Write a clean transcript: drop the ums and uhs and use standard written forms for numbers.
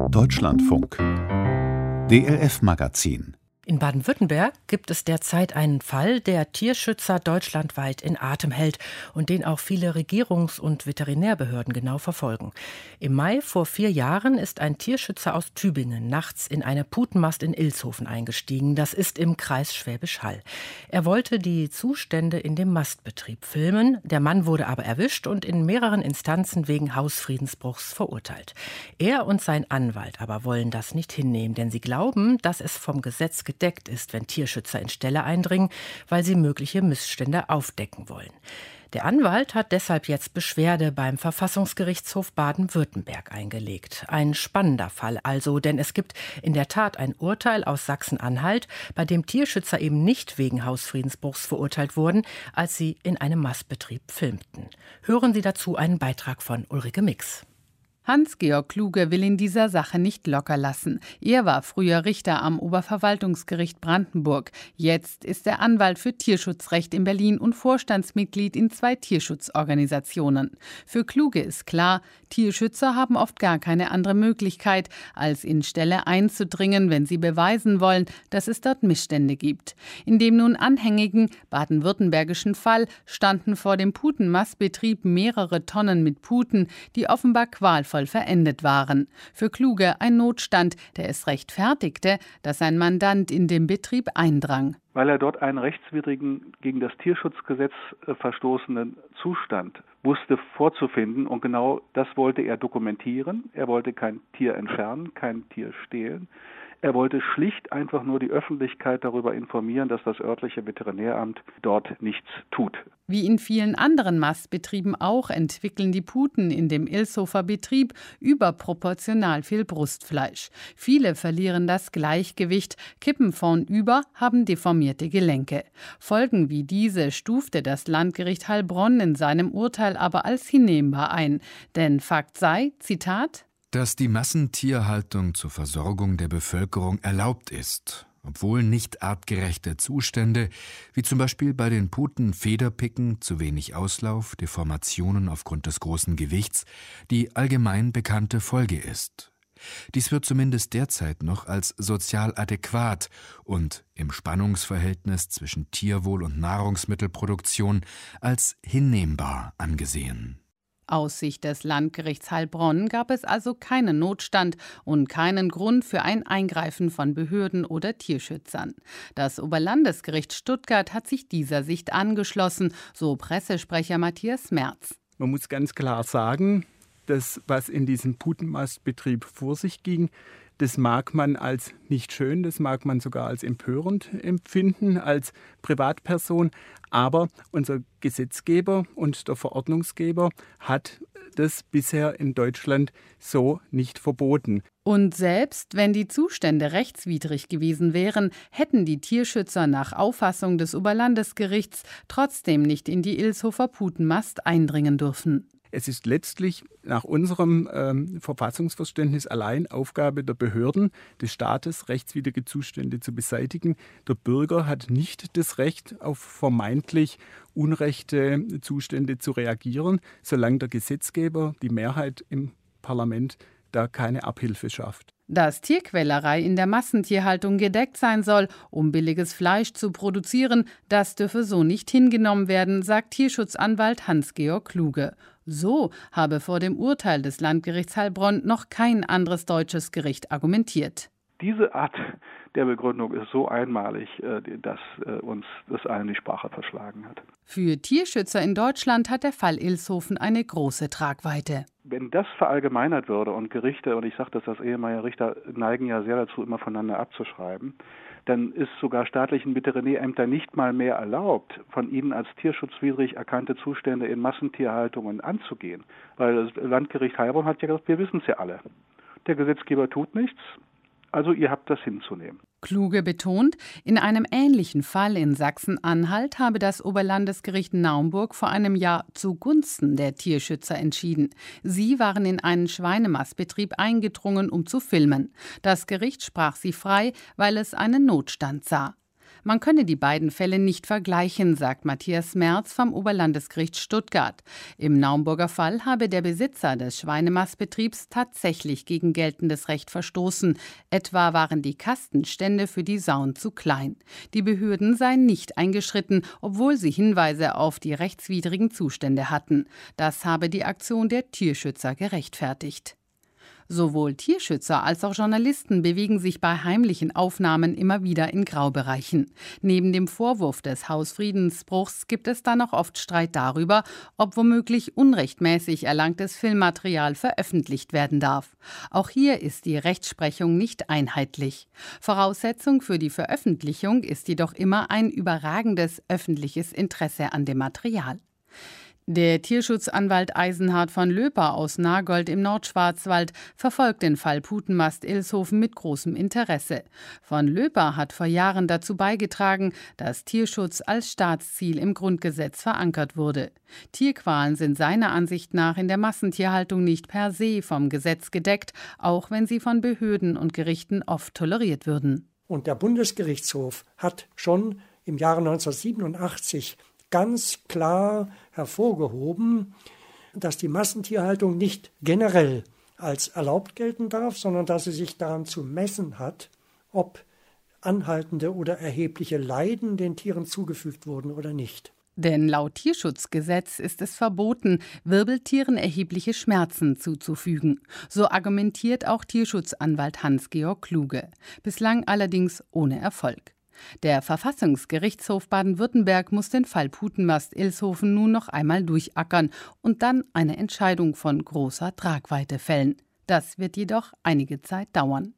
Deutschlandfunk DLF-Magazin. In Baden-Württemberg gibt es derzeit einen Fall, der Tierschützer deutschlandweit in Atem hält und den auch viele Regierungs- und Veterinärbehörden genau verfolgen. Im Mai vor 4 Jahren ist ein Tierschützer aus Tübingen nachts in eine Putenmast in Ilshofen eingestiegen. Das ist im Kreis Schwäbisch Hall. Er wollte die Zustände in dem Mastbetrieb filmen. Der Mann wurde aber erwischt und in mehreren Instanzen wegen Hausfriedensbruchs verurteilt. Er und sein Anwalt aber wollen das nicht hinnehmen, denn sie glauben, dass es vom Gesetz gedeckt ist, wenn Tierschützer in Ställe eindringen, weil sie mögliche Missstände aufdecken wollen. Der Anwalt hat deshalb jetzt Beschwerde beim Verfassungsgerichtshof Baden-Württemberg eingelegt. Ein spannender Fall also, denn es gibt in der Tat ein Urteil aus Sachsen-Anhalt, bei dem Tierschützer eben nicht wegen Hausfriedensbruchs verurteilt wurden, als sie in einem Mastbetrieb filmten. Hören Sie dazu einen Beitrag von Ulrike Mix. Hans-Georg Kluge will in dieser Sache nicht locker lassen. Er war früher Richter am Oberverwaltungsgericht Brandenburg. Jetzt ist er Anwalt für Tierschutzrecht in Berlin und Vorstandsmitglied in 2 Tierschutzorganisationen. Für Kluge ist klar, Tierschützer haben oft gar keine andere Möglichkeit, als in Ställe einzudringen, wenn sie beweisen wollen, dass es dort Missstände gibt. In dem nun anhängigen baden-württembergischen Fall standen vor dem Putenmastbetrieb mehrere Tonnen mit Puten, die offenbar qualvoll verendet waren. Für Kluge ein Notstand, der es rechtfertigte, dass ein Mandant in den Betrieb eindrang. Weil er dort einen rechtswidrigen, gegen das Tierschutzgesetz verstoßenen Zustand wusste vorzufinden, und genau das wollte er dokumentieren. Er wollte kein Tier entfernen, kein Tier stehlen. Er wollte schlicht einfach nur die Öffentlichkeit darüber informieren, dass das örtliche Veterinäramt dort nichts tut. Wie in vielen anderen Mastbetrieben auch entwickeln die Puten in dem Ilshofer Betrieb überproportional viel Brustfleisch. Viele verlieren das Gleichgewicht, kippen vornüber, haben deformierte Gelenke. Folgen wie diese stufte das Landgericht Heilbronn in seinem Urteil aber als hinnehmbar ein. Denn Fakt sei, Zitat, dass die Massentierhaltung zur Versorgung der Bevölkerung erlaubt ist, obwohl nicht artgerechte Zustände, wie zum Beispiel bei den Puten Federpicken, zu wenig Auslauf, Deformationen aufgrund des großen Gewichts, die allgemein bekannte Folge ist. Dies wird zumindest derzeit noch als sozial adäquat und im Spannungsverhältnis zwischen Tierwohl und Nahrungsmittelproduktion als hinnehmbar angesehen. Aus Sicht des Landgerichts Heilbronn gab es also keinen Notstand und keinen Grund für ein Eingreifen von Behörden oder Tierschützern. Das Oberlandesgericht Stuttgart hat sich dieser Sicht angeschlossen, so Pressesprecher Matthias Merz. Man muss ganz klar sagen, das, was in diesem Putenmastbetrieb vor sich ging, das mag man als nicht schön, das mag man sogar als empörend empfinden, als Privatperson. Aber unser Gesetzgeber und der Verordnungsgeber hat das bisher in Deutschland so nicht verboten. Und selbst wenn die Zustände rechtswidrig gewesen wären, hätten die Tierschützer nach Auffassung des Oberlandesgerichts trotzdem nicht in die Ilshofer Putenmast eindringen dürfen. Es ist letztlich nach unserem Verfassungsverständnis allein Aufgabe der Behörden, des Staates, rechtswidrige Zustände zu beseitigen. Der Bürger hat nicht das Recht, auf vermeintlich unrechte Zustände zu reagieren, solange der Gesetzgeber, die Mehrheit im Parlament, da keine Abhilfe schafft. Dass Tierquälerei in der Massentierhaltung gedeckt sein soll, um billiges Fleisch zu produzieren, das dürfe so nicht hingenommen werden, sagt Tierschutzanwalt Hans-Georg Kluge. So habe vor dem Urteil des Landgerichts Heilbronn noch kein anderes deutsches Gericht argumentiert. Diese Art der Begründung ist so einmalig, dass uns das allen die Sprache verschlagen hat. Für Tierschützer in Deutschland hat der Fall Ilshofen eine große Tragweite. Wenn das verallgemeinert würde und Gerichte, und ich sage das als ehemaliger Richter, neigen ja sehr dazu, immer voneinander abzuschreiben, dann ist sogar staatlichen Veterinärämtern nicht mal mehr erlaubt, von ihnen als tierschutzwidrig erkannte Zustände in Massentierhaltungen anzugehen. Weil das Landgericht Heilbronn hat ja gesagt, wir wissen es ja alle. Der Gesetzgeber tut nichts, also ihr habt das hinzunehmen. Kluge betont, in einem ähnlichen Fall in Sachsen-Anhalt habe das Oberlandesgericht Naumburg vor einem Jahr zugunsten der Tierschützer entschieden. Sie waren in einen Schweinemastbetrieb eingedrungen, um zu filmen. Das Gericht sprach sie frei, weil es einen Notstand sah. Man könne die beiden Fälle nicht vergleichen, sagt Matthias Merz vom Oberlandesgericht Stuttgart. Im Naumburger Fall habe der Besitzer des Schweinemastbetriebs tatsächlich gegen geltendes Recht verstoßen. Etwa waren die Kastenstände für die Sauen zu klein. Die Behörden seien nicht eingeschritten, obwohl sie Hinweise auf die rechtswidrigen Zustände hatten. Das habe die Aktion der Tierschützer gerechtfertigt. Sowohl Tierschützer als auch Journalisten bewegen sich bei heimlichen Aufnahmen immer wieder in Graubereichen. Neben dem Vorwurf des Hausfriedensbruchs gibt es dann auch oft Streit darüber, ob womöglich unrechtmäßig erlangtes Filmmaterial veröffentlicht werden darf. Auch hier ist die Rechtsprechung nicht einheitlich. Voraussetzung für die Veröffentlichung ist jedoch immer ein überragendes öffentliches Interesse an dem Material. Der Tierschutzanwalt Eisenhard von Löper aus Nagold im Nordschwarzwald verfolgt den Fall Putenmast-Ilshofen mit großem Interesse. Von Löper hat vor Jahren dazu beigetragen, dass Tierschutz als Staatsziel im Grundgesetz verankert wurde. Tierqualen sind seiner Ansicht nach in der Massentierhaltung nicht per se vom Gesetz gedeckt, auch wenn sie von Behörden und Gerichten oft toleriert würden. Und der Bundesgerichtshof hat schon im Jahre 1987 ganz klar hervorgehoben, dass die Massentierhaltung nicht generell als erlaubt gelten darf, sondern dass sie sich daran zu messen hat, ob anhaltende oder erhebliche Leiden den Tieren zugefügt wurden oder nicht. Denn laut Tierschutzgesetz ist es verboten, Wirbeltieren erhebliche Schmerzen zuzufügen. So argumentiert auch Tierschutzanwalt Hans-Georg Kluge. Bislang allerdings ohne Erfolg. Der Verfassungsgerichtshof Baden-Württemberg muss den Fall Putenmast-Ilshofen nun noch einmal durchackern und dann eine Entscheidung von großer Tragweite fällen. Das wird jedoch einige Zeit dauern.